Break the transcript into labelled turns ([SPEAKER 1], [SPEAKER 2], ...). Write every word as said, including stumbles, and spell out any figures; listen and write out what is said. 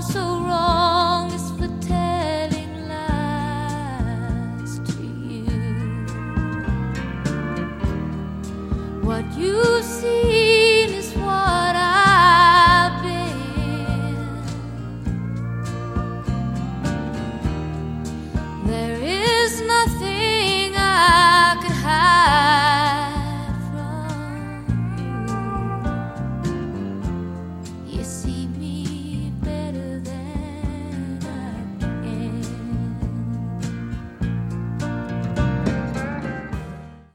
[SPEAKER 1] so wrong is for telling lies to you. What you see